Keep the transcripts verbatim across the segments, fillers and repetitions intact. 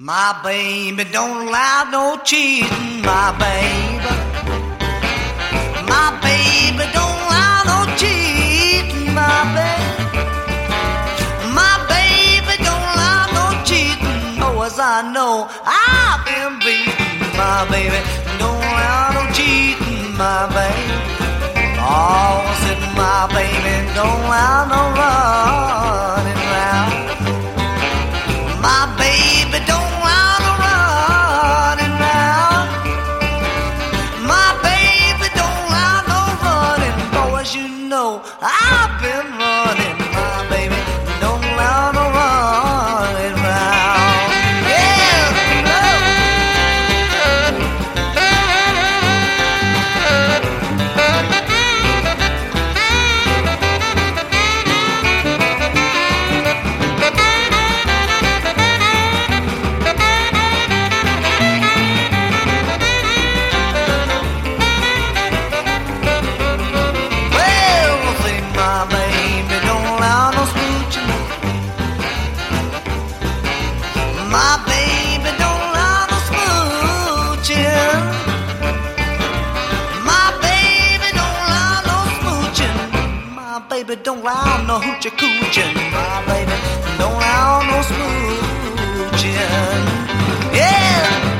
My baby don't allow no cheating, my baby. My baby don't allow no cheating, my baby. My baby don't allow no cheating, oh as I know I've been beaten. My baby don't allow no cheating, my baby. Oh, I said my baby don't allow no running round. My baby don't allow no running round. My baby don't allow no running. Oh, as you know, I've been running. My baby don't allow no running round. Yeah, my baby don't allow no smooching. My baby don't allow no smooching. My baby don't allow no hoochie cooching. My baby don't allow no smooching. Yeah.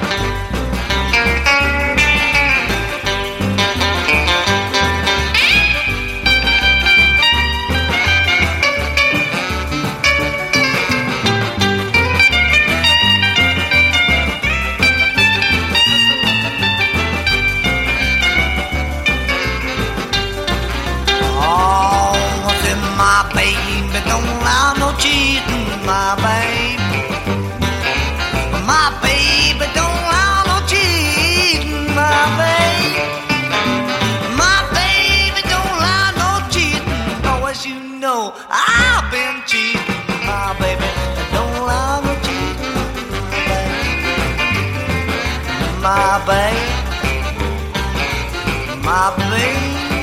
My baby don't allow no cheating, my baby. My baby don't allow no cheating, my baby. My baby don't allow no cheating, oh as you know I've been cheating. My baby don't allow no cheating, my baby. My baby, my baby.